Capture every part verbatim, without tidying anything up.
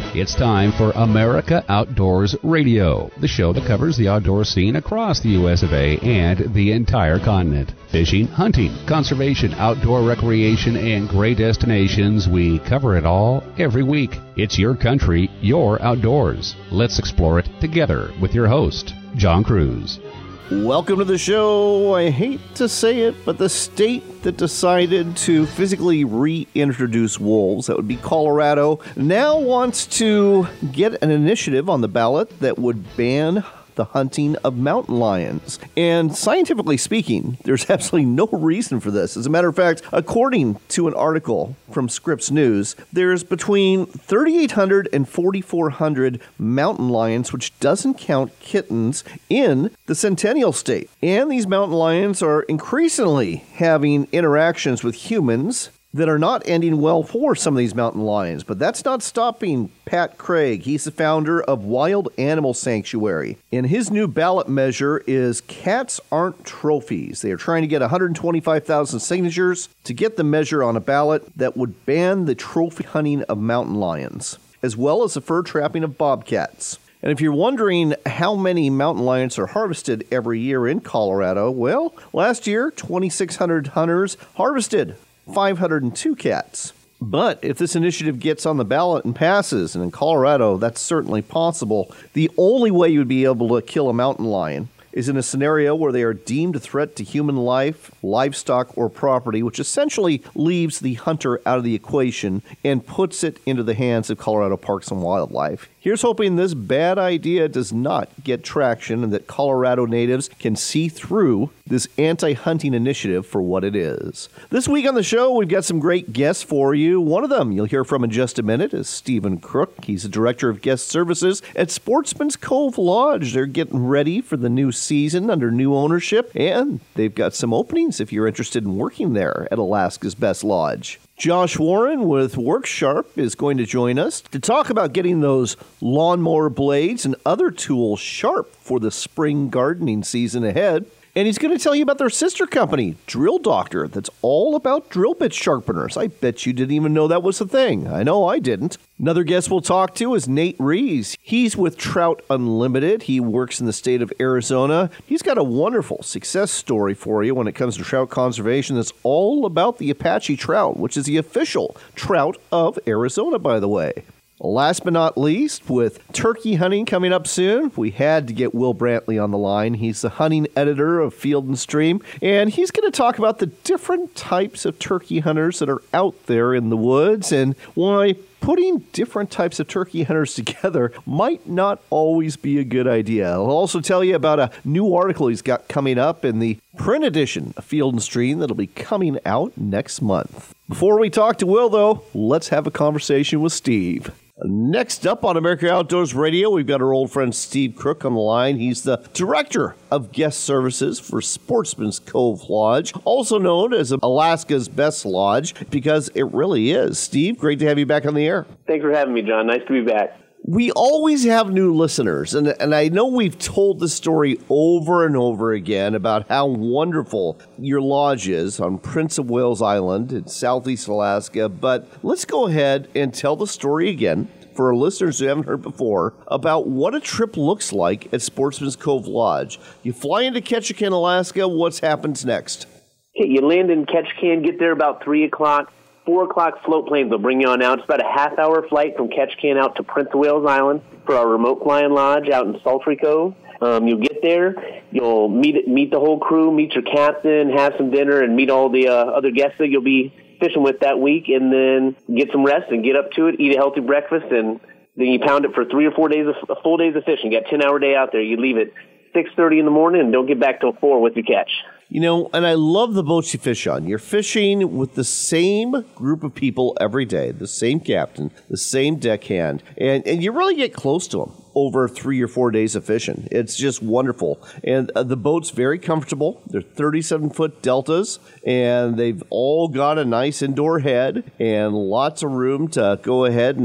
It's time for America Outdoors Radio, the show that covers the outdoor scene across the U S of A and the entire continent. Fishing, hunting, conservation, outdoor recreation, and great destinations. We cover it all every week. It's your country, your outdoors. Let's explore it together with your host, John Cruz. Welcome to the show. I hate to say it, but the state that decided to physically reintroduce wolves, that would be Colorado, now wants to get an initiative on the ballot that would ban the hunting of mountain lions. And scientifically speaking, there's absolutely no reason for this. As a matter of fact, according to an article from Scripps News, there's between thirty-eight hundred and forty-four hundred mountain lions, which doesn't count kittens, in the Centennial State. And these mountain lions are increasingly having interactions with humans that are not ending well for some of these mountain lions. But that's not stopping Pat Craig. He's the founder of Wild Animal Sanctuary. And his new ballot measure is Cats Aren't Trophies. They are trying to get one hundred twenty-five thousand signatures to get the measure on a ballot that would ban the trophy hunting of mountain lions, as well as the fur trapping of bobcats. And if you're wondering how many mountain lions are harvested every year in Colorado, well, last year, twenty-six hundred hunters harvested five hundred two cats. But if this initiative gets on the ballot and passes, and in Colorado that's certainly possible, the only way you would be able to kill a mountain lion is in a scenario where they are deemed a threat to human life, livestock, or property, which essentially leaves the hunter out of the equation and puts it into the hands of Colorado Parks and Wildlife. Here's hoping this bad idea does not get traction and that Colorado natives can see through this anti-hunting initiative for what it is. This week on the show, we've got some great guests for you. One of them you'll hear from in just a minute is Stephen Crook. He's the Director of Guest Services at Sportsman's Cove Lodge. They're getting ready for the new season under new ownership, and they've got some openings if you're interested in working there at Alaska's Best Lodge. Josh Warren with WorkSharp is going to join us to talk about getting those lawnmower blades and other tools sharp for the spring gardening season ahead. And he's going to tell you about their sister company, Drill Doctor, that's all about drill bit sharpeners. I bet you didn't even know that was a thing. I know I didn't. Another guest we'll talk to is Nate Rees. He's with Trout Unlimited. He works in the state of Arizona. He's got a wonderful success story for you when it comes to trout conservation that's all about the Apache trout, which is the official trout of Arizona, by the way. Last but not least, with turkey hunting coming up soon, we had to get Will Brantley on the line. He's the hunting editor of Field and Stream, and he's going to talk about the different types of turkey hunters that are out there in the woods and why putting different types of turkey hunters together might not always be a good idea. I'll also tell you about a new article he's got coming up in the print edition of Field and Stream that'll be coming out next month. Before we talk to Will, though, let's have a conversation with Steve. Next up on America Outdoors Radio, we've got our old friend Steve Crook on the line. He's the Director of Guest Services for Sportsman's Cove Lodge, also known as Alaska's Best Lodge, because it really is. Steve, great to have you back on the air. Thanks for having me, John. Nice to be back. We always have new listeners, and, and I know we've told the story over and over again about how wonderful your lodge is on Prince of Wales Island in southeast Alaska, but let's go ahead and tell the story again for our listeners who haven't heard before about what a trip looks like at Sportsman's Cove Lodge. You fly into Ketchikan, Alaska. What happens next? Okay, you land in Ketchikan, get there about three o'clock. four o'clock float planes will bring you on out. It's about a half-hour flight from Ketchikan out to Prince of Wales Island for our remote flying lodge out in Sultry Cove. Um, you'll get there, you'll meet meet the whole crew, meet your captain, have some dinner, and meet all the uh, other guests that you'll be fishing with that week, and then get some rest and get up to it, eat a healthy breakfast, and then you pound it for three or four days, of, full days of fishing. You got a ten-hour day out there. You leave at six thirty in the morning and don't get back till four with your catch. You know, and I love the boats you fish on. You're fishing with the same group of people every day, the same captain, the same deckhand, and, and you really get close to them over three or four days of fishing. It's just wonderful. And uh, the boat's very comfortable. They're thirty-seven foot deltas, and they've all got a nice indoor head and lots of room to go ahead and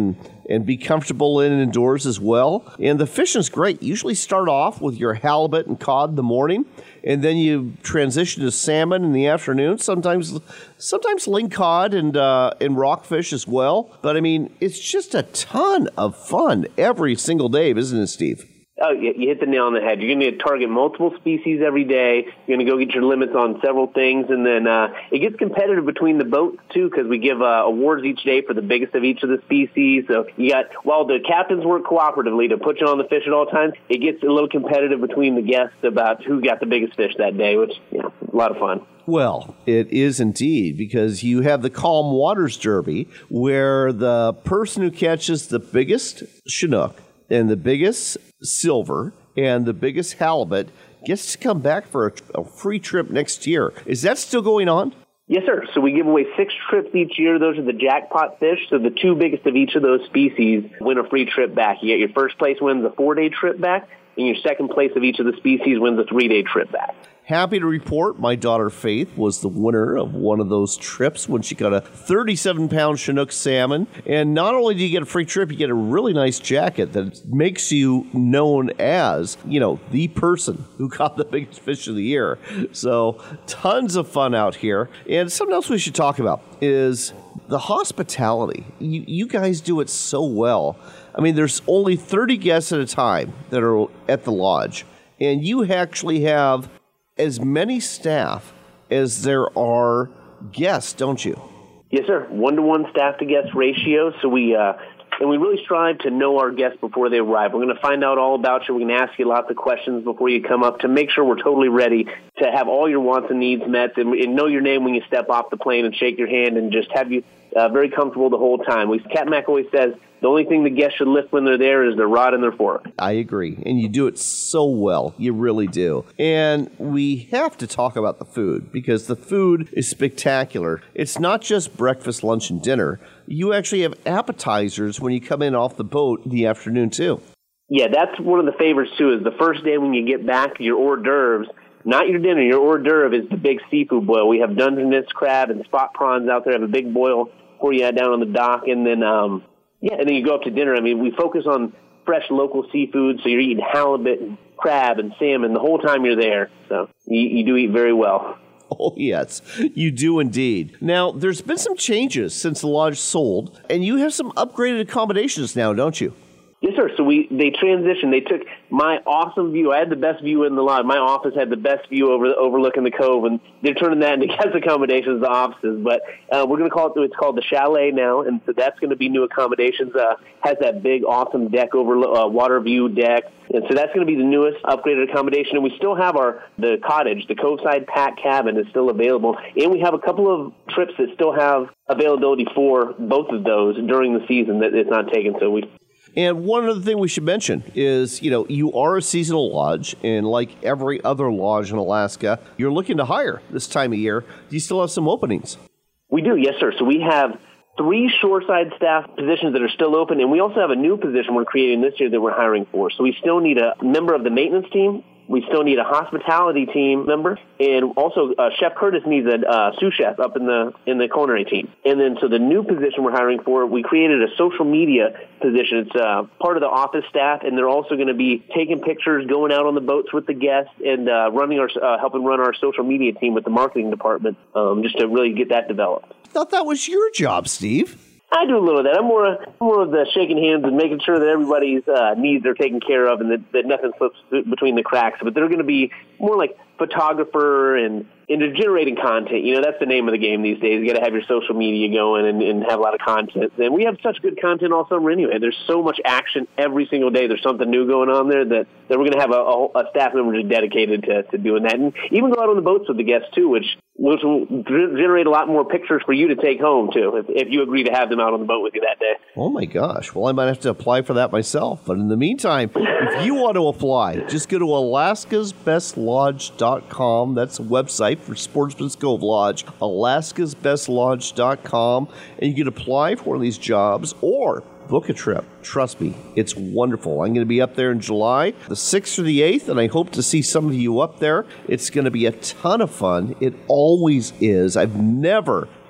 and be comfortable in indoors as well. And the fishing's great. You usually start off with your halibut and cod in the morning, and then you transition to salmon in the afternoon. Sometimes, sometimes lingcod and uh, and rockfish as well. But I mean, it's just a ton of fun every single day, isn't it, Steve? Oh, you hit the nail on the head. You're going to target multiple species every day. You're going to go get your limits on several things, and then uh, it gets competitive between the boats too, because we give uh, awards each day for the biggest of each of the species. So you got, while the captains work cooperatively to put you on the fish at all times, it gets a little competitive between the guests about who got the biggest fish that day, which, you know, a lot of fun. Well, it is indeed, because you have the Calm Waters Derby, where the person who catches the biggest Chinook and the biggest silver and the biggest halibut gets to come back for a, a free trip next year. Is that still going on? Yes, sir. So we give away six trips each year. Those are the jackpot fish. So the two biggest of each of those species win a free trip back. You get your first place wins a four-day trip back, and your second place of each of the species wins a three-day trip back. Happy to report my daughter Faith was the winner of one of those trips when she got a thirty-seven pound Chinook salmon. And not only do you get a free trip, you get a really nice jacket that makes you known as, you know, the person who caught the biggest fish of the year. So tons of fun out here. And something else we should talk about is the hospitality. You, you guys do it so well. I mean, there's only thirty guests at a time that are at the lodge. And you actually have as many staff as there are guests, don't you? Yes, sir. One-to-one staff-to-guest ratio. So we uh, and we really strive to know our guests before they arrive. We're going to find out all about you. We're going to ask you lots of questions before you come up to make sure we're totally ready to have all your wants and needs met, and, and know your name when you step off the plane and shake your hand, and just have you uh, very comfortable the whole time. We, Captain Mac always says, the only thing the guests should lift when they're there is their rod and their fork. I agree. And you do it so well. You really do. And we have to talk about the food, because the food is spectacular. It's not just breakfast, lunch, and dinner. You actually have appetizers when you come in off the boat in the afternoon, too. Yeah, that's one of the favorites, too, is the first day when you get back, your hors d'oeuvres. Not your dinner. Your hors d'oeuvre is the big seafood boil. We have Dungeness crab and spot prawns out there. Have a big boil for you down on the dock. And then... um Yeah, and then you go up to dinner. I mean, we focus on fresh local seafood, so you're eating halibut and crab and salmon the whole time you're there. So you, you do eat very well. Oh, yes, you do indeed. Now, there's been some changes since the lodge sold, and you have some upgraded accommodations now, don't you? Yes, sir. So we they transitioned. They took my awesome view. I had the best view in the lodge. My office had the best view over overlooking the cove, and they're turning that into guest accommodations, the offices. But uh, we're going to call it. It's called the Chalet now, and so that's going to be new accommodations. Uh, has that big, awesome deck over uh, water view deck, and so that's going to be the newest upgraded accommodation. And we still have our the cottage, the Coveside Pack Cabin is still available, and we have a couple of trips that still have availability for both of those during the season that it's not taken. So we. And one other thing we should mention is, you know, you are a seasonal lodge, and like every other lodge in Alaska, you're looking to hire this time of year. Do you still have some openings? We do, yes, sir. So we have three shoreside staff positions that are still open, and we also have a new position we're creating this year that we're hiring for. So we still need a member of the maintenance team. We still need a hospitality team member, and also uh, Chef Curtis needs a uh, sous chef up in the in the culinary team. And then, so the new position we're hiring for, we created a social media position. It's uh, part of the office staff, and they're also going to be taking pictures, going out on the boats with the guests, and uh, running our uh, helping run our social media team with the marketing department, um, just to really get that developed. I thought that was your job, Steve. I do a little of that. I'm more, more of the shaking hands and making sure that everybody's uh, needs are taken care of and that, that nothing slips between the cracks. But they're going to be more like photographer and into generating content. You know, that's the name of the game these days. You got to have your social media going and, and have a lot of content. And we have such good content all summer anyway. There's so much action every single day. There's something new going on there that, that we're going to have a, a, a staff member just dedicated to, to doing that. And even go out on the boats with the guests too, which which will generate a lot more pictures for you to take home too, if, if you agree to have them out on the boat with you that day. Oh my gosh. Well, I might have to apply for that myself. But in the meantime, if you want to apply, just go to Alaska's Best Lodge dot com. That's a website for Sportsman's Cove Lodge, Alaska's Best Lodge dot com, and you can apply for one of these jobs or book a trip. Trust me, it's wonderful. I'm going to be up there in July, the sixth or the eighth, and I hope to see some of you up there. It's going to be a ton of fun. It always is. I've never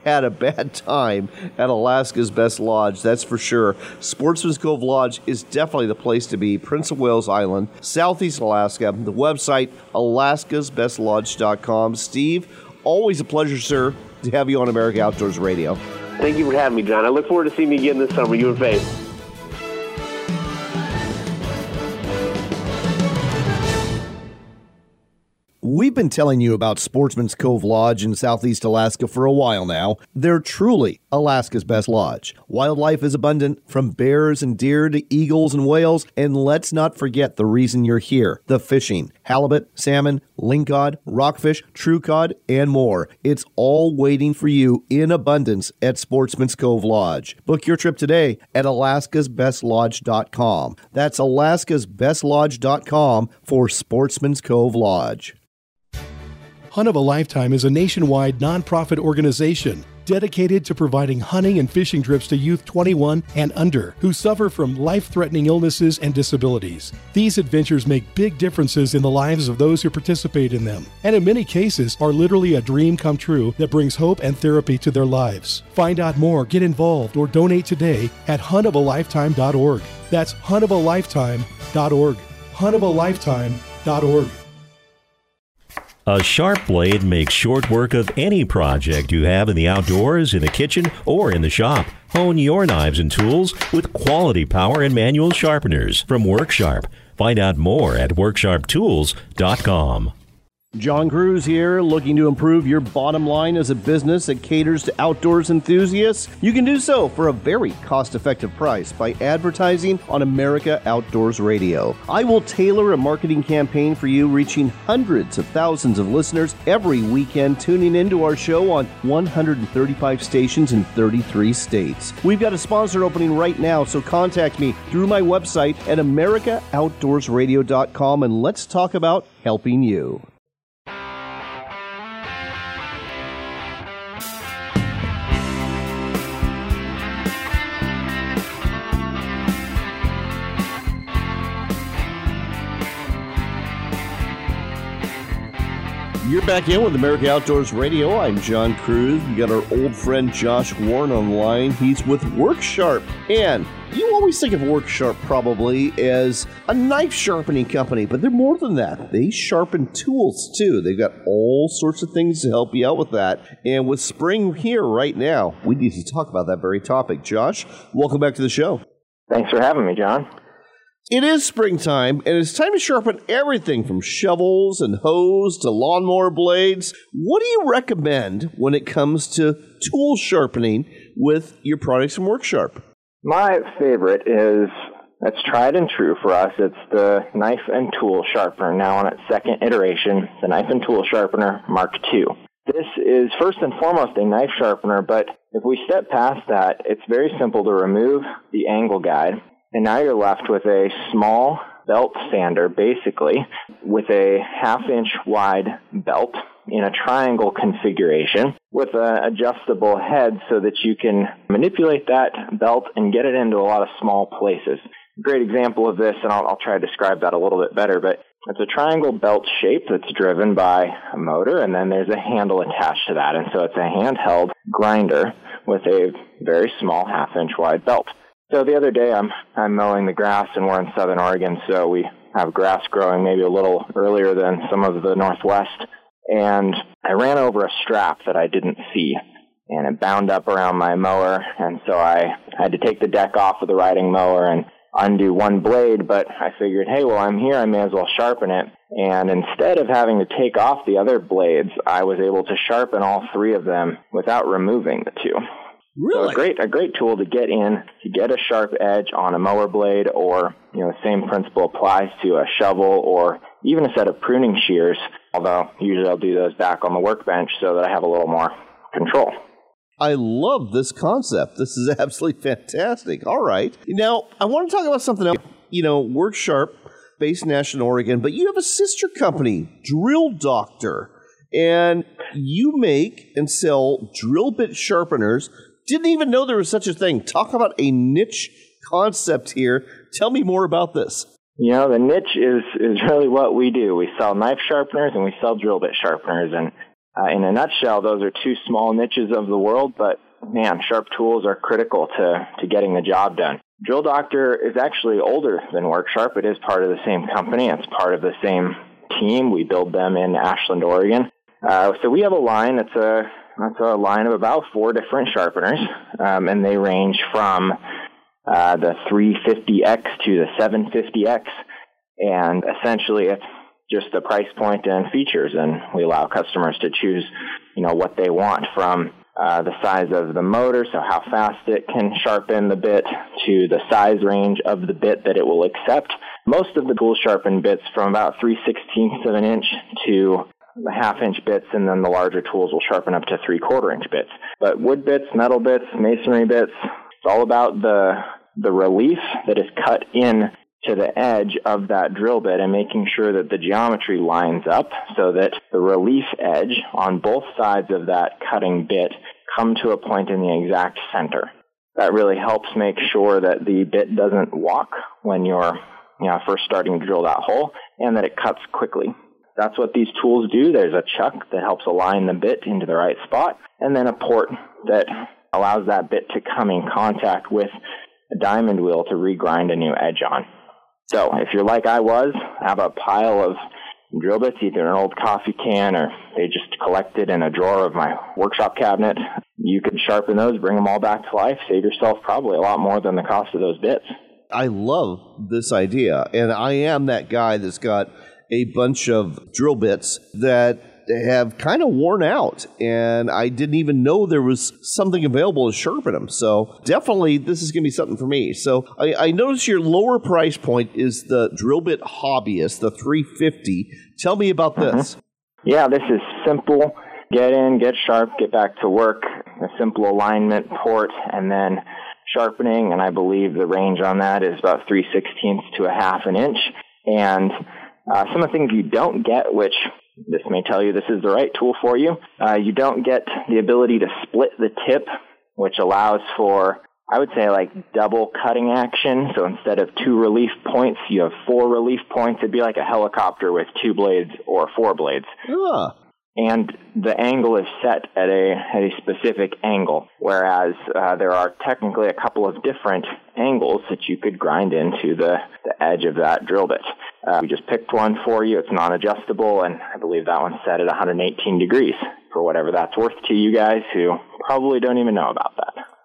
had a bad time at Alaska's Best Lodge, that's for sure. Sportsman's Cove Lodge is definitely the place to be. Prince of Wales Island, Southeast Alaska. The website, alaskas best lodge dot com. Steve, always a pleasure, sir, to have you on America Outdoors Radio. Thank you for having me, John. I look forward to seeing you again this summer, you and Faith. We've been telling you about Sportsman's Cove Lodge in Southeast Alaska for a while now. They're truly Alaska's best lodge. Wildlife is abundant, from bears and deer to eagles and whales, and let's not forget the reason you're here, the fishing. Halibut, salmon, lingcod, rockfish, true cod, and more. It's all waiting for you in abundance at Sportsman's Cove Lodge. Book your trip today at alaskas best lodge dot com. That's alaskas best lodge dot com for Sportsman's Cove Lodge. Hunt of a Lifetime is a nationwide nonprofit organization dedicated to providing hunting and fishing trips to youth twenty-one and under who suffer from life-threatening illnesses and disabilities. These adventures make big differences in the lives of those who participate in them, and in many cases are literally a dream come true that brings hope and therapy to their lives. Find out more, get involved, or donate today at hunt of a lifetime dot org. That's hunt of a lifetime dot org. hunt of a lifetime dot org. A sharp blade makes short work of any project you have in the outdoors, in the kitchen, or in the shop. Hone your knives and tools with quality power and manual sharpeners from Worksharp. Find out more at work sharp tools dot com. John Cruz here, looking to improve your bottom line as a business that caters to outdoors enthusiasts. You can do so for a very cost-effective price by advertising on America Outdoors Radio. I will tailor a marketing campaign for you, reaching hundreds of thousands of listeners every weekend, tuning into our show on one hundred thirty-five stations in thirty-three states. We've got a sponsor opening right now, so contact me through my website at america outdoors radio dot com, and let's talk about helping you. You're back in with America Outdoors Radio. I'm John Cruz. We got our old friend Josh Warren on the line. He's with Worksharp. And you always think of Worksharp probably as a knife sharpening company, but they're more than that. They sharpen tools too. They've got all sorts of things to help you out with that. And with spring here right now, we need to talk about that very topic. Josh, welcome back to the show. Thanks for having me, John. It is springtime, and it's time to sharpen everything from shovels and hose to lawnmower blades. What do you recommend when it comes to tool sharpening with your products from Worksharp? My favorite is, that's tried and true for us, it's the knife and tool sharpener, now on its second iteration, the knife and tool sharpener Mark two. This is first and foremost a knife sharpener, but if we step past that, it's very simple to remove the angle guide. And now you're left with a small belt sander, basically, with a half-inch wide belt in a triangle configuration with an adjustable head so that you can manipulate that belt and get it into a lot of small places. A great example of this, and I'll, I'll try to describe that a little bit better, but it's a triangle belt shape that's driven by a motor, and then there's a handle attached to that. And so it's a handheld grinder with a very small half-inch wide belt. So the other day, I'm I'm mowing the grass, and we're in southern Oregon, so we have grass growing maybe a little earlier than some of the Northwest. And I ran over a strap that I didn't see, and it bound up around my mower. And so I had to take the deck off of the riding mower and undo one blade. But I figured, hey, well, I'm here, I may as well sharpen it. And instead of having to take off the other blades, I was able to sharpen all three of them without removing the two. Really? So a great, a great tool to get in, to get a sharp edge on a mower blade, or, you know, the same principle applies to a shovel or even a set of pruning shears, although usually I'll do those back on the workbench so that I have a little more control. I love this concept. This is absolutely fantastic. All right. Now, I want to talk about something else. You know, Worksharp, based in Ashland, Oregon, but you have a sister company, Drill Doctor, and you make and sell drill bit sharpeners. Didn't even know there was such a thing. Talk about a niche concept here. Tell me more about this. You know, the niche is, is really what we do. We sell knife sharpeners and we sell drill bit sharpeners. And Uh, in a nutshell, those are two small niches of the world, but man, sharp tools are critical to, to getting the job done. Drill Doctor is actually older than WorkSharp. It is part of the same company. It's part of the same team. We build them in Ashland, Oregon. Uh, so we have a line that's a that's a line of about four different sharpeners, um, and they range from uh, the three fifty X to the seven fifty X, and essentially it's just the price point and features, and we allow customers to choose, you know, what they want from uh, the size of the motor, so how fast it can sharpen the bit, to the size range of the bit that it will accept. Most of the tools sharpen bits from about three sixteenths of an inch to the half-inch bits, and then the larger tools will sharpen up to three-quarter-inch bits. But wood bits, metal bits, masonry bits, it's all about the the relief that is cut in to the edge of that drill bit and making sure that the geometry lines up so that the relief edge on both sides of that cutting bit come to a point in the exact center. That really helps make sure that the bit doesn't walk when you're you know, first starting to drill that hole, and that it cuts quickly. That's what these tools do. There's a chuck that helps align the bit into the right spot, and then a port that allows that bit to come in contact with a diamond wheel to regrind a new edge on. So if you're like I was, have a pile of drill bits, either an old coffee can or they just collected in a drawer of my workshop cabinet, you could sharpen those, bring them all back to life, save yourself probably a lot more than the cost of those bits. I love this idea, and I am that guy that's got a bunch of drill bits that have kind of worn out, and I didn't even know there was something available to sharpen them. So definitely this is going to be something for me. So I, I notice your lower price point is the Drill Bit Hobbyist, the three fifty. Tell me about this. Mm-hmm. Yeah, this is simple. Get in, get sharp, get back to work. A simple alignment port, and then sharpening, and I believe the range on that is about three sixteenths to a half an inch. And uh, some of the things you don't get, which this may tell you this is the right tool for you, uh, you don't get the ability to split the tip, which allows for, I would say, like double cutting action. So instead of two relief points, you have four relief points. It'd be like a helicopter with two blades or four blades. Ah. And the angle is set at a, at a specific angle, whereas uh, there are technically a couple of different angles that you could grind into the, the edge of that drill bit. Uh, we just picked one for you. It's non-adjustable, and I believe that one's set at one hundred eighteen degrees, for whatever that's worth to you guys who probably don't even know about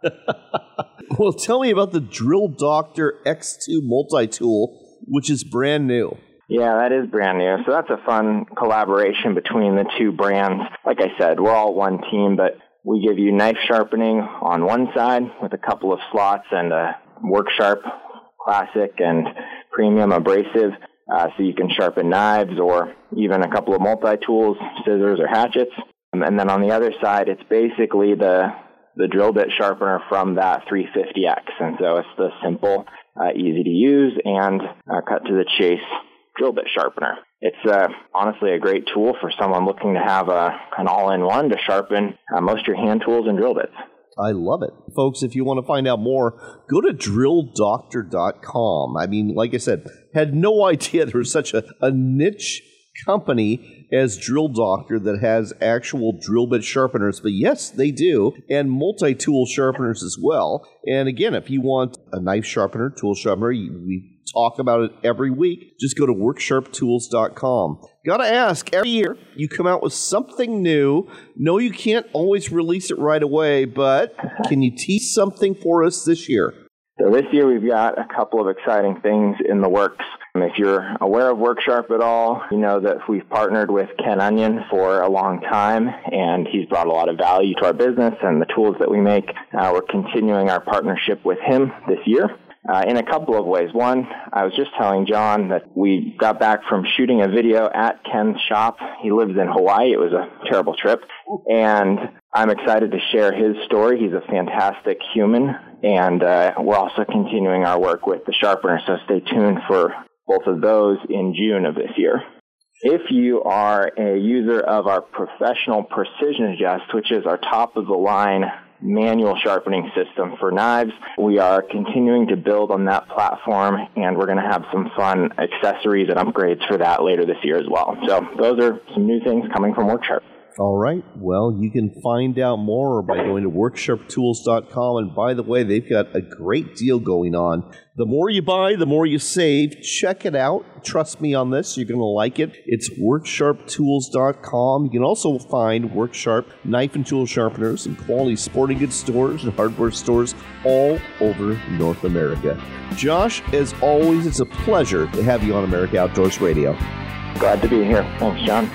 that. Well, tell me about the Drill Doctor X two multi-tool, which is brand new. Yeah, that is brand new. So that's a fun collaboration between the two brands. Like I said, we're all one team, but we give you knife sharpening on one side with a couple of slots and a WorkSharp Classic and Premium abrasive, uh, so you can sharpen knives or even a couple of multi-tools, scissors or hatchets. Um, and then on the other side, it's basically the the drill bit sharpener from that three fifty X. And so it's the simple, uh, easy to use, and uh, cut to the chase drill bit sharpener. It's uh, honestly a great tool for someone looking to have a, an all-in-one to sharpen uh, most of your hand tools and drill bits. I love it. Folks, if you want to find out more, go to drill doctor dot com. I mean, like I said, had no idea there was such a, a niche company as Drill Doctor that has actual drill bit sharpeners, but yes, they do, and multi-tool sharpeners as well. And again, if you want a knife sharpener, tool sharpener, we talk about it every week. Just go to work sharp tools dot com. Gotta ask, every year you come out with something new. No, you can't always release it right away, but can you tease something for us this year? So this year we've got a couple of exciting things in the works. If you're aware of WorkSharp at all, you know that we've partnered with Ken Onion for a long time, and he's brought a lot of value to our business and the tools that we make. Uh, we're continuing our partnership with him this year. Uh, in a couple of ways. One, I was just telling John that we got back from shooting a video at Ken's shop. He lives in Hawaii. It was a terrible trip. And I'm excited to share his story. He's a fantastic human. And uh, we're also continuing our work with the sharpener, so stay tuned for both of those in June of this year. If you are a user of our Professional Precision Adjust, which is our top-of-the-line manual sharpening system for knives, we are continuing to build on that platform, and we're going to have some fun accessories and upgrades for that later this year as well. So those are some new things coming from WorkSharp. All right. Well, you can find out more by going to work sharp tools dot com. And by the way, they've got a great deal going on. The more you buy, the more you save. Check it out. Trust me on this. You're going to like it. It's work sharp tools dot com. You can also find Worksharp knife and tool sharpeners in quality sporting goods stores and hardware stores all over North America. Josh, as always, it's a pleasure to have you on America Outdoors Radio. Glad to be here. Thanks, John.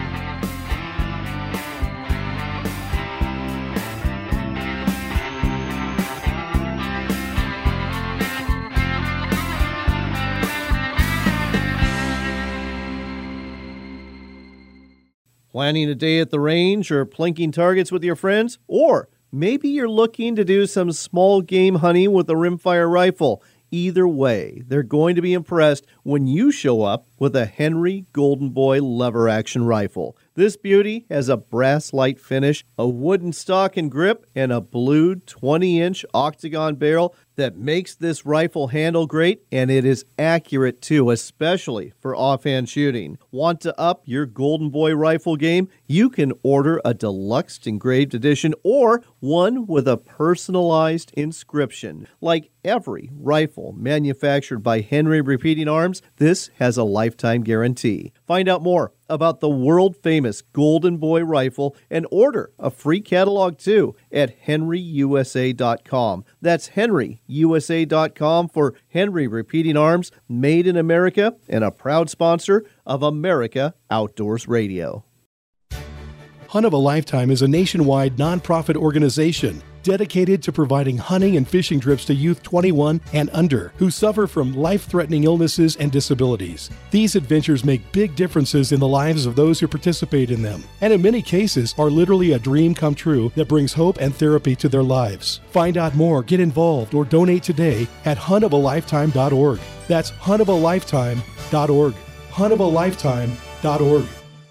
Planning a day at the range or plinking targets with your friends? Or maybe you're looking to do some small game hunting with a rimfire rifle. Either way, they're going to be impressed when you show up with a Henry Golden Boy lever action rifle. This beauty has a brass light finish, a wooden stock and grip, and a blued twenty inch octagon barrel that makes this rifle handle great, and it is accurate too, especially for offhand shooting. Want to up your Golden Boy rifle game? You can order a deluxe engraved edition or one with a personalized inscription. Like every rifle manufactured by Henry Repeating Arms, this has a lifetime guarantee. Find out more about the world-famous Golden Boy rifle and order a free catalog too at henry u s a dot com. That's henry u s a dot com for Henry Repeating Arms, made in America and a proud sponsor of America Outdoors Radio. Hunt of a Lifetime is a nationwide nonprofit organization dedicated to providing hunting and fishing trips to youth twenty-one and under who suffer from life-threatening illnesses and disabilities. These adventures make big differences in the lives of those who participate in them, and in many cases are literally a dream come true that brings hope and therapy to their lives. Find out more, get involved, or donate today at hunt of a lifetime dot org. That's hunt of a lifetime dot org. hunt of a lifetime dot org.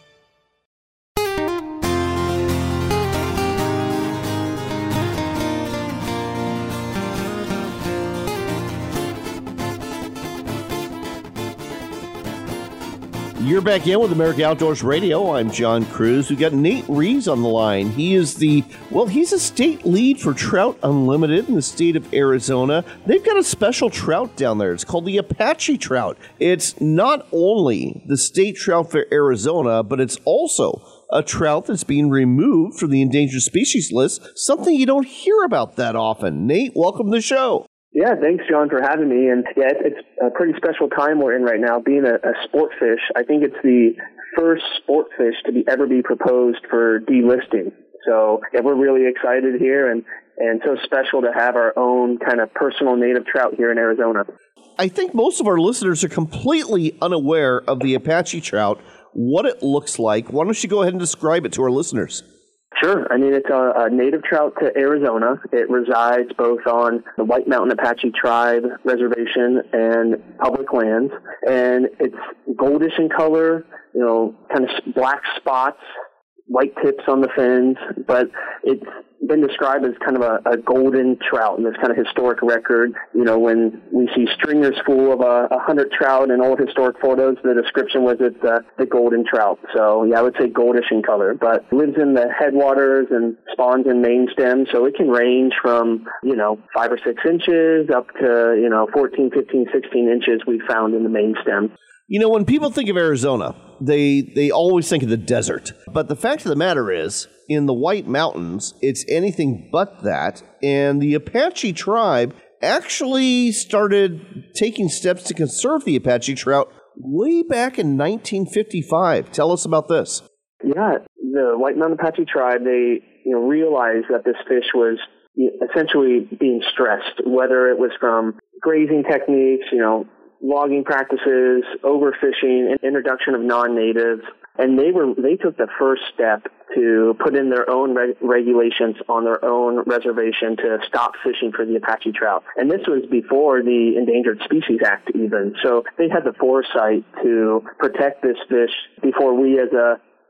You're back in with America Outdoors Radio. I'm John Cruz. We've got Nate Rees on the line. He is the, well, he's a state lead for Trout Unlimited in the state of Arizona. They've got a special trout down there. It's called the Apache trout. It's not only the state trout for Arizona, but it's also a trout that's being removed from the endangered species list, something you don't hear about that often. Nate, welcome to the show. Yeah, thanks, John, for having me. And yeah, it's, it's a pretty special time we're in right now. Being a, a sport fish, I think it's the first sport fish to be ever be proposed for delisting. So yeah, we're really excited here, and, and so special to have our own kind of personal native trout here in Arizona. I think most of our listeners are completely unaware of the Apache trout, what it looks like. Why don't you go ahead and describe it to our listeners? Sure. I mean, it's a, a native trout to Arizona. It resides both on the White Mountain Apache Tribe Reservation and public lands. And it's goldish in color, you know, kind of black spots, white tips on the fins, but it's been described as kind of a, a golden trout in this kind of historic record. You know, when we see stringers full of a, a hundred trout in old historic photos, the description was it's uh, the golden trout. So yeah, I would say goldish in color, but lives in the headwaters and spawns in main stem. So it can range from, you know, five or six inches up to, you know, fourteen, fifteen, sixteen inches we found in the main stem. You know, when people think of Arizona, they they always think of the desert. But the fact of the matter is, in the White Mountains, it's anything but that. And the Apache tribe actually started taking steps to conserve the Apache trout way back in nineteen fifty-five. Tell us about this. Yeah, the White Mountain Apache tribe, they you know realized that this fish was essentially being stressed, whether it was from grazing techniques, you know, logging practices, overfishing, and introduction of non-natives. And they were they took the first step to put in their own reg- regulations on their own reservation to stop fishing for the Apache trout. And this was before the Endangered Species Act even. So they had the foresight to protect this fish before we as a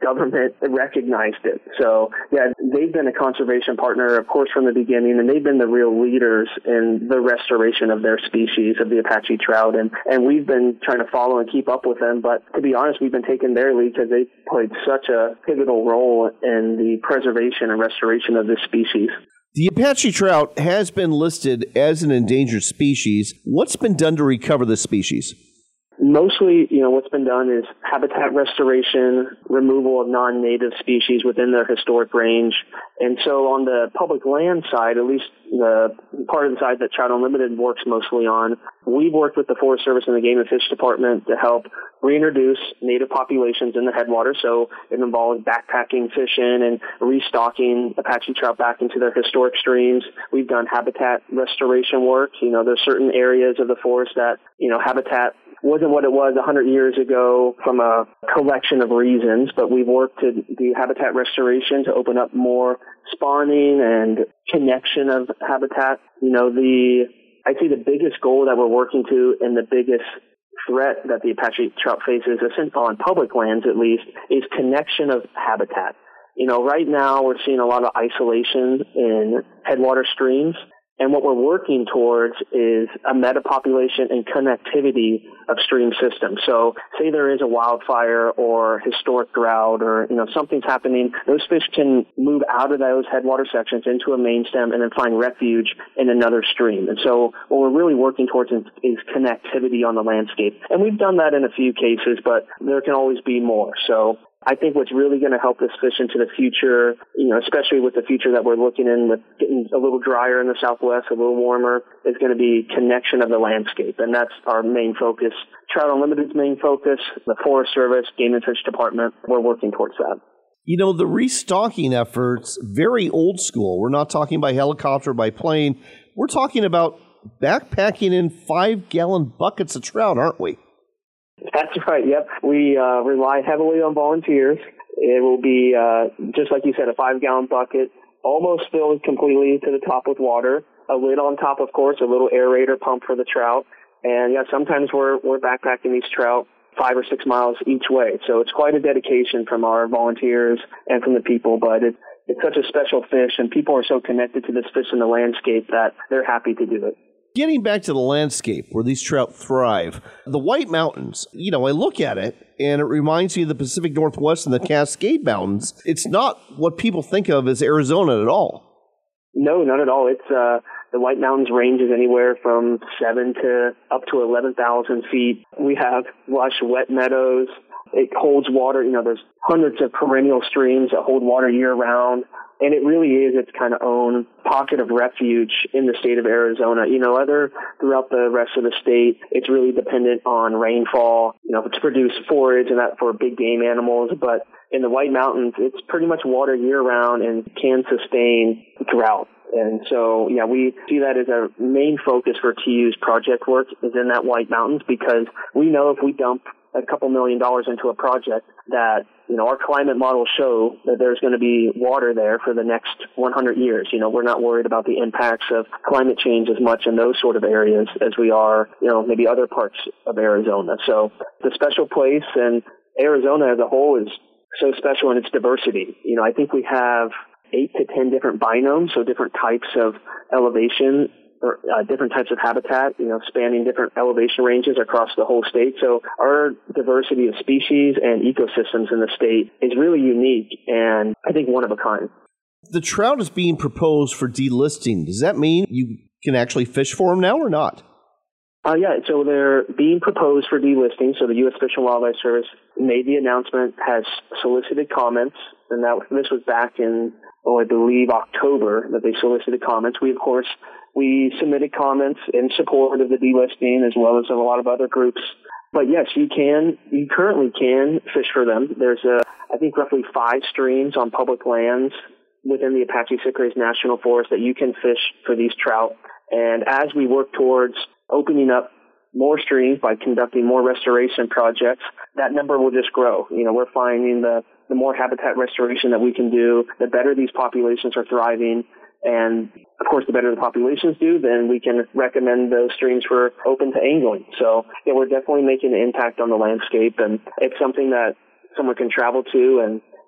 government recognized it. So, yeah, they've been a conservation partner, of course, from the beginning, and they've been the real leaders in the restoration of their species, of the Apache trout. And, and we've been trying to follow and keep up with them. But to be honest, we've been taking their lead because they played such a pivotal role in the preservation and restoration of this species. The Apache trout has been listed as an endangered species. What's been done to recover this species? Mostly, you know, what's been done is habitat restoration, removal of non-native species within their historic range. And so on the public land side, at least the part of the side that Trout Unlimited works mostly on, we've worked with the Forest Service and the Game and Fish Department to help reintroduce native populations in the headwaters. So it involves backpacking fishing and restocking Apache trout back into their historic streams. We've done habitat restoration work. You know, there's certain areas of the forest that, you know, habitat wasn't what it was one hundred years ago from a collection of reasons, but we've worked to do habitat restoration to open up more spawning and connection of habitat. You know, the I'd say the biggest goal that we're working to and the biggest threat that the Apache trout faces, on public lands at least, is connection of habitat. You know, right now we're seeing a lot of isolation in headwater streams. And what we're working towards is a metapopulation and connectivity of stream systems. So say there is a wildfire or historic drought or, you know, something's happening, those fish can move out of those headwater sections into a main stem and then find refuge in another stream. And so what we're really working towards is, is connectivity on the landscape. And we've done that in a few cases, but there can always be more. So I think what's really going to help this fish into the future, you know, especially with the future that we're looking in with getting a little drier in the southwest, a little warmer, is going to be connection of the landscape. And that's our main focus. Trout Unlimited's main focus, the Forest Service, Game and Fish Department, we're working towards that. You know, the restocking efforts, very old school. We're not talking by helicopter, by plane. We're talking about backpacking in five-gallon buckets of trout, aren't we? That's right, yep. We uh, rely heavily on volunteers. It will be, uh, just like you said, a five-gallon bucket, almost filled completely to the top with water, a lid on top, of course, a little aerator pump for the trout. And, yeah, sometimes we're we're backpacking these trout five or six miles each way. So it's quite a dedication from our volunteers and from the people, but it's, it's such a special fish, and people are so connected to this fish in the landscape that they're happy to do it. Getting back to the landscape where these trout thrive, the White Mountains, you know, I look at it and it reminds me of the Pacific Northwest and the Cascade Mountains. It's not what people think of as Arizona at all. No, not at all. It's uh, the White Mountains ranges anywhere from seven to up to eleven thousand feet. We have lush, wet meadows. It holds water. You know, there's hundreds of perennial streams that hold water year-round. And it really is its kind of own pocket of refuge in the state of Arizona. You know, other throughout the rest of the state, it's really dependent on rainfall, you know, to produce forage and that for big game animals. But in the White Mountains, it's pretty much water year-round and can sustain drought. And so, yeah, we see that as a main focus for T U's project work is in that White Mountains, because we know if we dump a couple million dollars into a project that, you know, our climate models show that there's going to be water there for the next one hundred years. You know, we're not worried about the impacts of climate change as much in those sort of areas as we are, you know, maybe other parts of Arizona. So it's a special place, and Arizona as a whole is so special in its diversity. You know, I think we have eight to ten different binomes, so different types of elevation or uh, different types of habitat, you know, spanning different elevation ranges across the whole state. So our diversity of species and ecosystems in the state is really unique and I think one of a kind. The trout is being proposed for delisting. Does that mean you can actually fish for them now or not? Uh, yeah, so they're being proposed for delisting. So the U S Fish and Wildlife Service made the announcement, has solicited comments, and that this was back in, oh, I believe October that they solicited comments. We, of course, we submitted comments in support of the delisting as well as of a lot of other groups. But yes, you can, you currently can fish for them. There's, a, I think, roughly five streams on public lands within the Apache Sickareys National Forest that you can fish for these trout. And as we work towards opening up more streams by conducting more restoration projects, that number will just grow. You know, we're finding the, the more habitat restoration that we can do, the better these populations are thriving. And of course, the better the populations do, then we can recommend those streams for open to angling. So yeah, we're definitely making an impact on the landscape, and it's something that someone can travel to and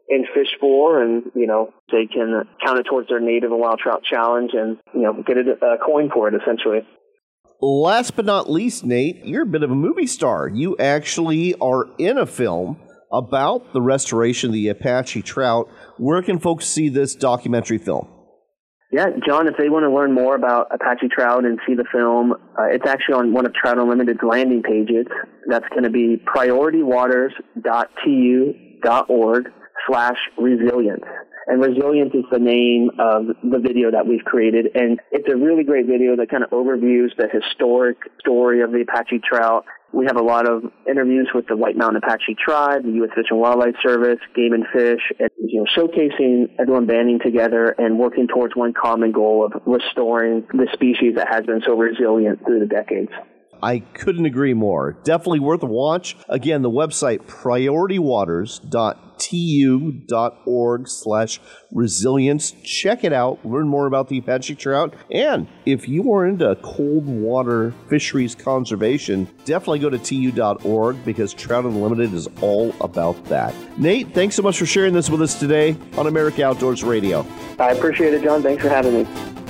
and fish for, and, you know, they can count it towards their native and wild trout challenge and, you know, get a, a coin for it, essentially. Last but not least, Nate, you're a bit of a movie star. You actually are in a film about the restoration of the Apache trout. Where can folks see this documentary film? Yeah, John, if they want to learn more about Apache trout and see the film, uh, it's actually on one of Trout Unlimited's landing pages. That's going to be prioritywaters dot t u dot org slash resilience. And Resilience is the name of the video that we've created. And it's a really great video that kind of overviews the historic story of the Apache trout. We have a lot of interviews with the White Mountain Apache tribe, the U S Fish and Wildlife Service, Game and Fish, and, you know, showcasing everyone banding together and working towards one common goal of restoring the species that has been so resilient through the decades. I couldn't agree more. Definitely worth a watch. Again, the website, prioritywaters dot t u dot org slash resilience. Check it out. Learn more about the Apache trout. And if you are into cold water fisheries conservation, definitely go to t u dot org because Trout Unlimited is all about that. Nate, thanks so much for sharing this with us today on America Outdoors Radio. I appreciate it, John. Thanks for having me.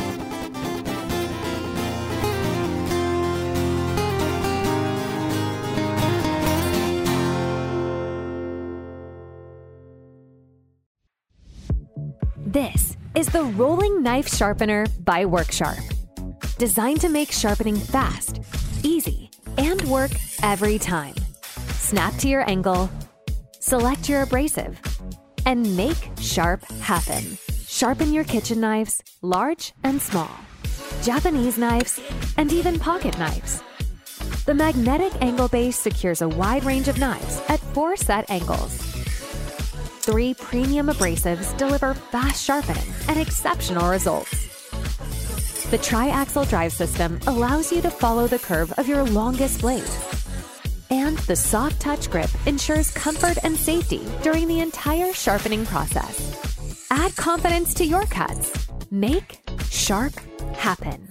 This is the Rolling Knife Sharpener by WorkSharp. Designed to make sharpening fast, easy, and work every time. Snap to your angle, select your abrasive, and make sharp happen. Sharpen your kitchen knives, large and small, Japanese knives, and even pocket knives. The magnetic angle base secures a wide range of knives at four set angles. Three premium abrasives deliver fast sharpening and exceptional results. The tri-axle drive system allows you to follow the curve of your longest blade. And the soft touch grip ensures comfort and safety during the entire sharpening process. Add confidence to your cuts. Make sharp happen.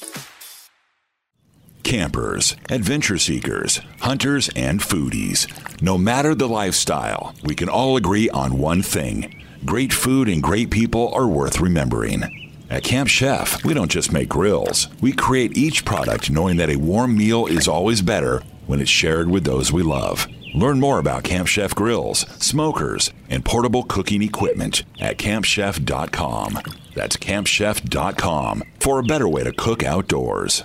Campers, adventure seekers, hunters, and foodies. No matter the lifestyle, we can all agree on one thing. Great food and great people are worth remembering. At Camp Chef, we don't just make grills. We create each product knowing that a warm meal is always better when it's shared with those we love. Learn more about Camp Chef grills, smokers, and portable cooking equipment at camp chef dot com. That's camp chef dot com for a better way to cook outdoors.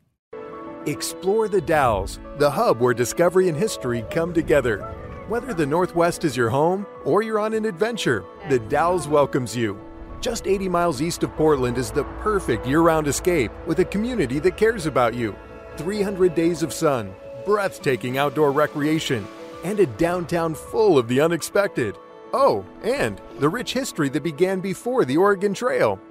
Explore the Dalles, the hub where discovery and history come together. Whether the Northwest is your home or you're on an adventure, the Dalles welcomes you. Just eighty miles east of Portland is the perfect year-round escape with a community that cares about you. three hundred days of sun, breathtaking outdoor recreation, and a downtown full of the unexpected. Oh, and the rich history that began before the Oregon Trail.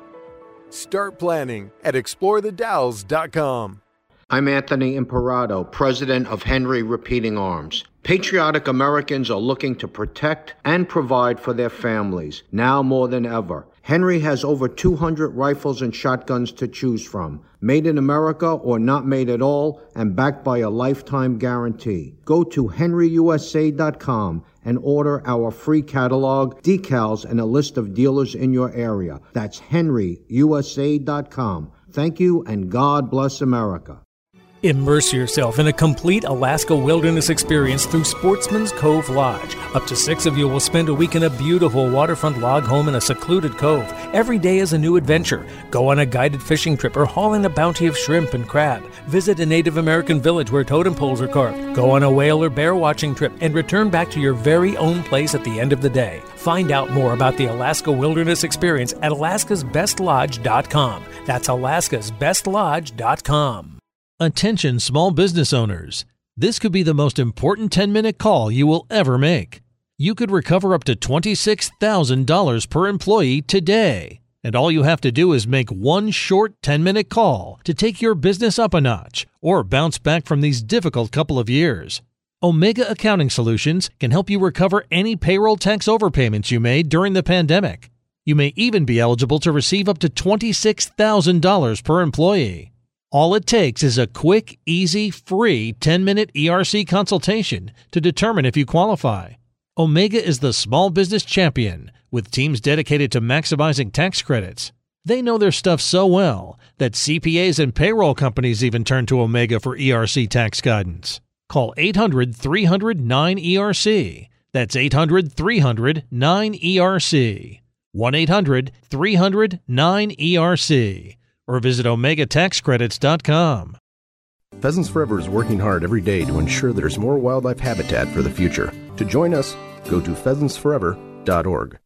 Start planning at explore the dalles dot com. I'm Anthony Imperato, president of Henry Repeating Arms. Patriotic Americans are looking to protect and provide for their families, now more than ever. Henry has over two hundred rifles and shotguns to choose from, made in America or not made at all, and backed by a lifetime guarantee. Go to henry u s a dot com and order our free catalog, decals, and a list of dealers in your area. That's henry u s a dot com. Thank you, and God bless America. Immerse yourself in a complete Alaska wilderness experience through Sportsman's Cove Lodge. Up to six of you will spend a week in a beautiful waterfront log home in a secluded cove. Every day is a new adventure. Go on a guided fishing trip or haul in a bounty of shrimp and crab. Visit a Native American village where totem poles are carved. Go on a whale or bear watching trip and return back to your very own place at the end of the day. Find out more about the Alaska Wilderness Experience at alaskas best lodge dot com. That's alaskas best lodge dot com. Attention small business owners. This could be the most important ten-minute call you will ever make. You could recover up to twenty-six thousand dollars per employee today. And all you have to do is make one short ten-minute call to take your business up a notch or bounce back from these difficult couple of years. Omega Accounting Solutions can help you recover any payroll tax overpayments you made during the pandemic. You may even be eligible to receive up to twenty-six thousand dollars per employee. All it takes is a quick, easy, free ten-minute E R C consultation to determine if you qualify. Omega is the small business champion, with teams dedicated to maximizing tax credits. They know their stuff so well that C P As and payroll companies even turn to Omega for E R C tax guidance. Call eight hundred, three hundred, nine E R C. That's eight hundred, three hundred, nine E R C. one eight hundred, three hundred, nine E R C. Or visit omega tax credits dot com. Pheasants Forever is working hard every day to ensure there's more wildlife habitat for the future. To join us, go to pheasants forever dot org.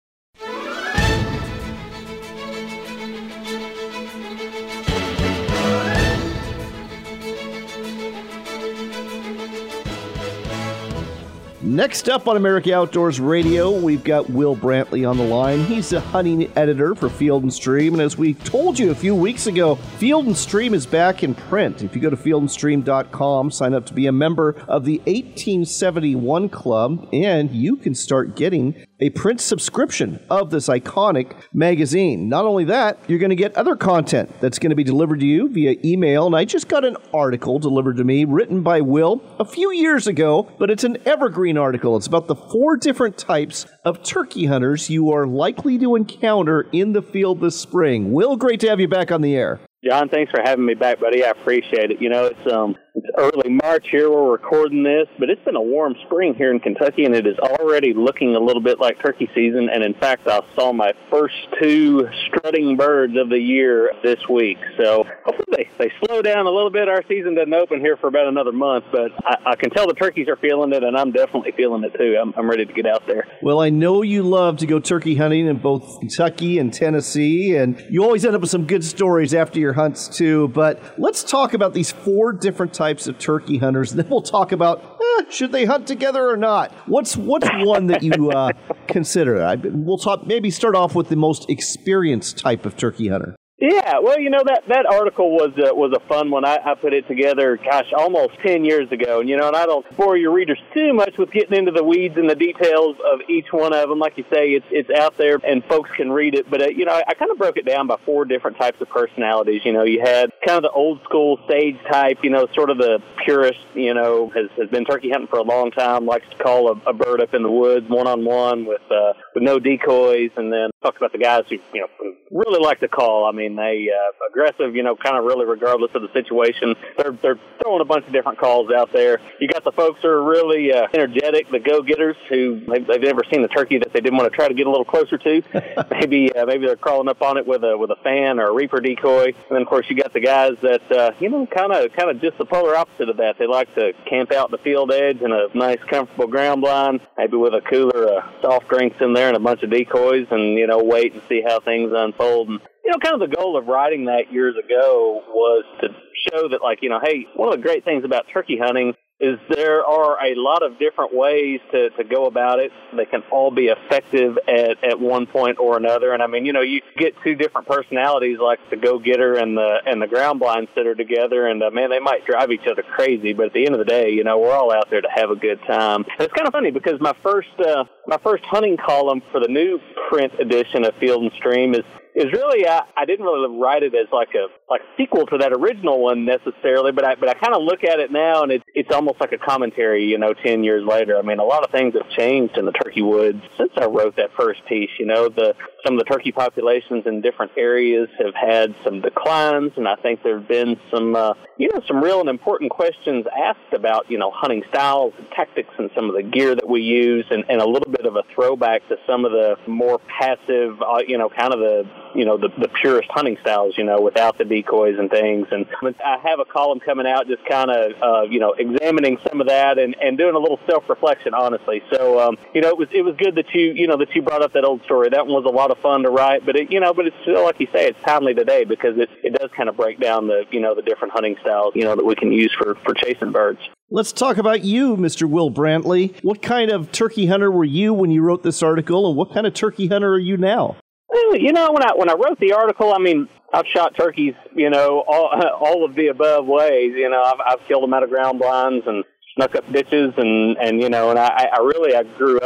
Next up on America Outdoors Radio, we've got Will Brantley on the line. He's the hunting editor for Field and Stream, and as we told you a few weeks ago, Field and Stream is back in print. If you go to field and stream dot com, sign up to be a member of the eighteen seventy-one Club, and you can start getting a print subscription of this iconic magazine. Not only that, you're going to get other content that's going to be delivered to you via email, and I just got an article delivered to me written by Will a few years ago, but it's an evergreen article. It's about the four different types of turkey hunters you are likely to encounter in the field this spring. Will, great to have you back on the air. John, thanks for having me back, buddy. I appreciate it. You know, it's um, it's early March here. We're recording this, but it's been a warm spring here in Kentucky, and it is already looking a little bit like turkey season. And in fact, I saw my first two strutting birds of the year this week. So hopefully they, they slow down a little bit. Our season doesn't open here for about another month, but I, I can tell the turkeys are feeling it, and I'm definitely feeling it too. I'm, I'm ready to get out there. Well, I know you love to go turkey hunting in both Kentucky and Tennessee, and you always end up with some good stories after your hunts too, but let's talk about these four different types of turkey hunters, and then we'll talk about eh, should they hunt together or not. What's what's one that you uh, consider? I, we'll talk. Maybe start off with the most experienced type of turkey hunter. Yeah, well, you know, that, that article was uh, was a fun one. I, I put it together, gosh, almost ten years ago. And, you know, and I don't bore your readers too much with getting into the weeds and the details of each one of them. Like you say, it's it's out there and folks can read it. But, uh, you know, I, I kind of broke it down by four different types of personalities. You know, you had kind of the old school sage type, you know, sort of the purist, you know, has, has been turkey hunting for a long time, likes to call a, a bird up in the woods one-on-one with, uh, with no decoys. And then talk about the guys who, you know, really like to call. I mean, they uh, aggressive, you know, kind of really regardless of the situation. They're they're throwing a bunch of different calls out there. You got the folks who are really uh, energetic, the go-getters who they've, they've never seen a turkey that they didn't want to try to get a little closer to. maybe uh, maybe they're crawling up on it with a with a fan or a reaper decoy. And then of course you got the guys that uh, you know kind of kind of just the polar opposite of that. They like to camp out the field edge in a nice comfortable ground blind, maybe with a cooler, uh, soft drinks in there and a bunch of decoys, and you know wait and see how things unfold. And you know, kind of the goal of writing that years ago was to show that, like, you know, hey, one of the great things about turkey hunting is there are a lot of different ways to, to go about it. They can all be effective at, at one point or another. And, I mean, you know, you get two different personalities like the go-getter and the and the ground blind sitter together, and, uh, man, they might drive each other crazy. But at the end of the day, you know, we're all out there to have a good time. And it's kind of funny because my first uh, my first hunting column for the new print edition of Field and Stream is is really I, I didn't really write it as like a like a sequel to that original one necessarily, but I but I kind of look at it now and it's it's almost like a commentary, you know, ten years later. I mean, a lot of things have changed in the turkey woods since I wrote that first piece. You know, the some of the turkey populations in different areas have had some declines, and I think there have been some uh, you know some real and important questions asked about you know hunting styles and tactics and some of the gear that we use, and, and a little bit of a throwback to some of the more passive, uh, you know, kind of the you know, the, the purest hunting styles, you know, without the decoys and things. And I have a column coming out just kind of, uh, you know, examining some of that and, and doing a little self-reflection, honestly. So, um, you know, it was it was good that you, you know, that you brought up that old story. That one was a lot of fun to write, but, it, you know, but it's still, like you say, it's timely today because it, it does kind of break down the, you know, the different hunting styles, you know, that we can use for, for chasing birds. Let's talk about you, Mister Will Brantley. What kind of turkey hunter were you when you wrote this article, and what kind of turkey hunter are you now? You know, when I when I wrote the article, I mean, I've shot turkeys, you know, all, all of the above ways. You know, I've, I've killed them out of ground blinds and snuck up ditches, and, and you know, and I, I really I grew up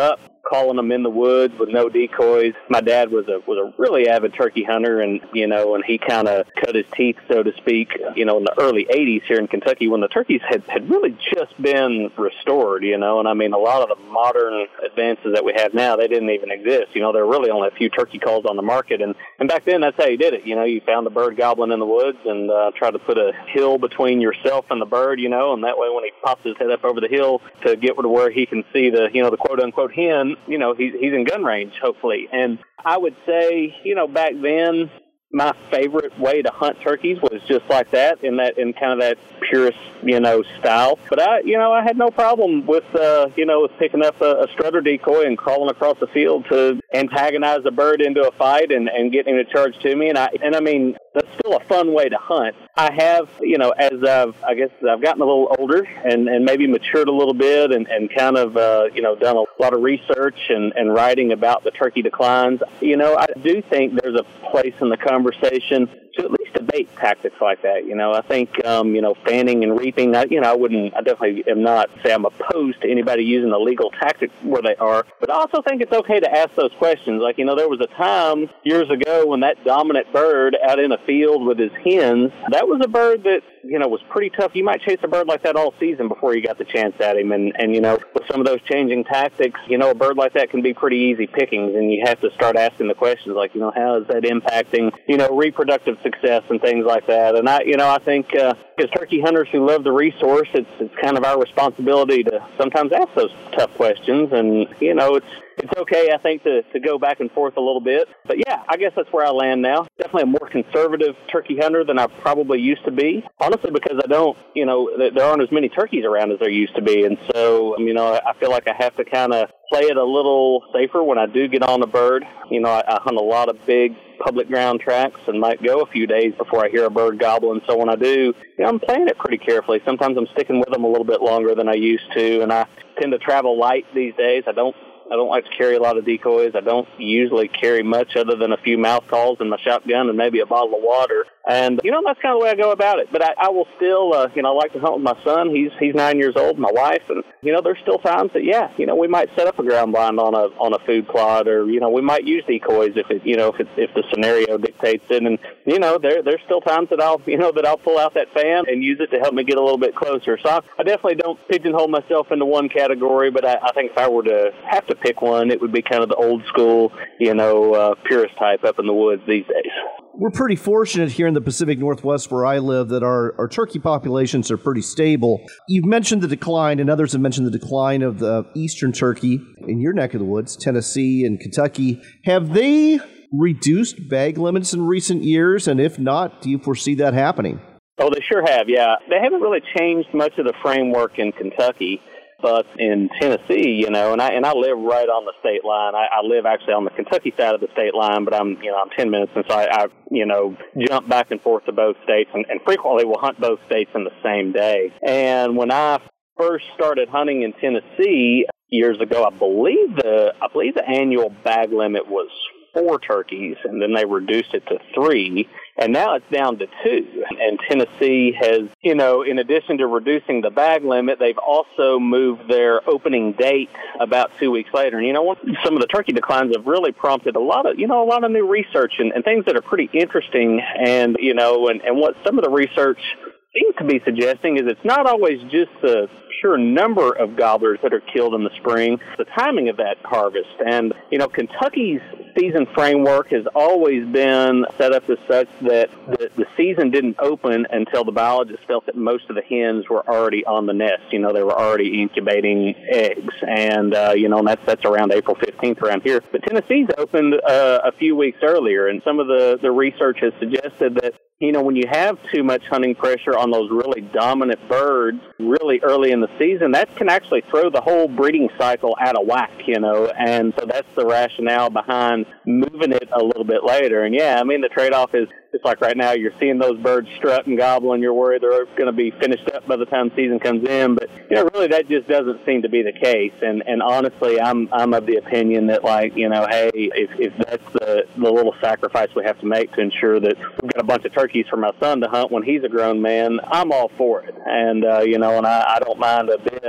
calling them in the woods with no decoys. My dad was a was a really avid turkey hunter, and you know, and he kind of cut his teeth, so to speak, you know, in the early eighties here in Kentucky when the turkeys had, had really just been restored, you know, and I mean, a lot of the modern advances that we have now, they didn't even exist. You know, there were really only a few turkey calls on the market, and, and back then that's how you did it. You know, you found the bird gobbling in the woods and uh, tried to put a hill between yourself and the bird, you know, and that way when he pops his head up over the hill to get to where he can see the, you know, the quote-unquote hen, you know, he, he's in gun range, hopefully. And I would say, you know, back then, my favorite way to hunt turkeys was just like that, in that, in kind of that purist, you know, style. But I, you know, I had no problem with, uh, you know, with picking up a, a strutter decoy and crawling across the field to antagonize a bird into a fight and, and getting him to charge to me. And I, and I mean, that's still a fun way to hunt. I have, you know, as I've, I guess I've gotten a little older and, and maybe matured a little bit and, and kind of, uh, you know, done a lot of research and, and writing about the turkey declines. You know, I do think there's a place in the conversation to at least debate tactics like that. You know, I think, um, you know, fanning and reaping, I, you know, I wouldn't, I definitely am not say I'm opposed to anybody using the legal tactics where they are, but I also think it's okay to ask those questions. Like, you know, there was a time years ago when that dominant bird out in a field with his hens, that was a bird that, you know, was pretty tough. You might chase a bird like that all season before you got the chance at him. And, and, you know, with some of those changing tactics, you know, a bird like that can be pretty easy pickings, and you have to start asking the questions like, you know, how is that impacting, you know, reproductive success and things like that. And I, you know, I think uh, as turkey hunters who love the resource, it's, it's kind of our responsibility to sometimes ask those tough questions. And, you know, it's, It's okay, I think, to, to go back and forth a little bit. But, yeah, I guess that's where I land now. Definitely a more conservative turkey hunter than I probably used to be. Honestly, because I don't, you know, there aren't as many turkeys around as there used to be. And so, you know, I feel like I have to kind of play it a little safer when I do get on a bird. You know, I, I hunt a lot of big public ground tracks and might go a few days before I hear a bird gobbling. So when I do, you know, I'm playing it pretty carefully. Sometimes I'm sticking with them a little bit longer than I used to. And I tend to travel light these days. I don't I don't like to carry a lot of decoys. I don't usually carry much other than a few mouth calls and my shotgun and maybe a bottle of water. And, you know, that's kind of the way I go about it. But I, I will still, uh, you know, I like to hunt with my son. He's he's nine years old, my wife. And, you know, there's still times that, yeah, you know, we might set up a ground blind on a on a food plot, or, you know, we might use decoys if it, you know, if it, if the scenario dictates it. And, you know, there there's still times that I'll, you know, that I'll pull out that fan and use it to help me get a little bit closer. So I, I definitely don't pigeonhole myself into one category, but I, I think if I were to have to pick one, it would be kind of the old school, you know, uh, purist type up in the woods these days. We're pretty fortunate here in the Pacific Northwest where I live that our, our turkey populations are pretty stable. You've mentioned the decline, and others have mentioned the decline of the eastern turkey in your neck of the woods, Tennessee and Kentucky. Have they reduced bag limits in recent years? And if not, do you foresee that happening? Oh, they sure have, yeah. They haven't really changed much of the framework in Kentucky. But in Tennessee, you know, and I and I live right on the state line. I, I live actually on the Kentucky side of the state line, but I'm, you know, I'm ten minutes, and so I, I you know, jump back and forth to both states, and, and frequently will hunt both states in the same day. And when I first started hunting in Tennessee years ago, I believe the I believe the annual bag limit was four turkeys, and then they reduced it to three. And now it's down to two. And Tennessee has, you know, in addition to reducing the bag limit, they've also moved their opening date about two weeks later. And, you know, some of the turkey declines have really prompted a lot of, you know, a lot of new research and, and things that are pretty interesting. And, you know, and, and what some of the research seems to be suggesting is it's not always just the pure number of gobblers that are killed in the spring, the timing of that harvest. And, you know, Kentucky's season framework has always been set up as such that the, the season didn't open until the biologists felt that most of the hens were already on the nest. You know, they were already incubating eggs. And, uh, you know, and that's, that's around April fifteenth around here. But Tennessee's opened uh, a few weeks earlier, and some of the, the research has suggested that, you know, when you have too much hunting pressure on those really dominant birds really early in the season, that can actually throw the whole breeding cycle out of whack, you know, and so that's the rationale behind moving it a little bit later. And, yeah, I mean, the trade-off is, it's like right now you're seeing those birds strut and gobble, and you're worried they're going to be finished up by the time season comes in. But, you know, really that just doesn't seem to be the case. And and honestly, I'm I'm of the opinion that, like, you know, hey, if, if that's the, the little sacrifice we have to make to ensure that we've got a bunch of turkeys for my son to hunt when he's a grown man, I'm all for it. And, uh, you know, and I, I don't mind a bit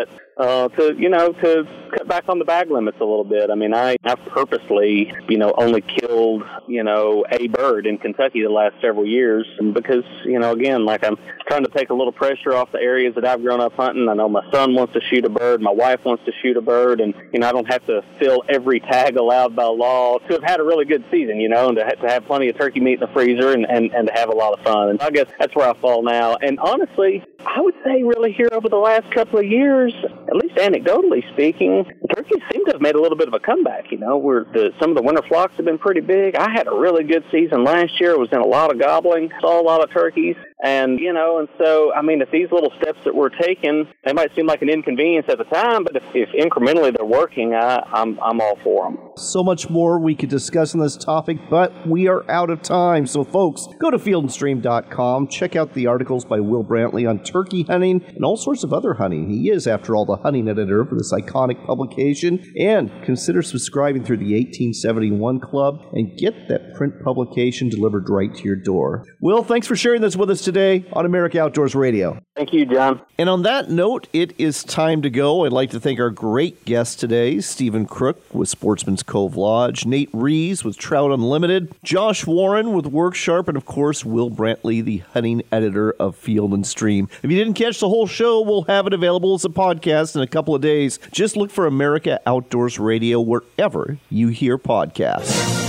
uh, to, you know, to cut back on the bag limits a little bit. I mean, I, I purposely, you know, only killed, you know, a bird in Kentucky the last several years because, you know, again, like I'm trying to take a little pressure off the areas that I've grown up hunting. I know my son wants to shoot a bird. My wife wants to shoot a bird. And, you know, I don't have to fill every tag allowed by law to have had a really good season, you know, and to, ha- to have plenty of turkey meat in the freezer and, and, and to have a lot of fun. And I guess that's where I fall now. And honestly, I would say really here over the last couple of years, at least anecdotally speaking, turkeys seem to have made a little bit of a comeback. You know, where the, some of the winter flocks have been pretty big. I had a really good season last year. I was in a lot of gobbling, saw a lot of turkeys. And, you know, and so, I mean, if these little steps that we're taking, they might seem like an inconvenience at the time, but if, if incrementally they're working, I, I'm, I'm all for them. So much more we could discuss on this topic, but we are out of time. So, folks, go to field and stream dot com. Check out the articles by Will Brantley on turkey hunting and all sorts of other hunting. He is, after all, the hunting editor for this iconic publication. And consider subscribing through the eighteen seventy-one Club and get that print publication delivered right to your door. Will, thanks for sharing this with us today on America Outdoors Radio. Thank you, John. And on that note, it is time to go. I'd like to thank our great guests today, Stephen Crook with Sportsman's Cove Lodge, Nate Rees with Trout Unlimited, Josh Warren with Work Sharp, and of course, Will Brantley, the hunting editor of Field and Stream. If you didn't catch the whole show, we'll have it available as a podcast in a couple of days. Just look for America Outdoors Radio wherever you hear podcasts.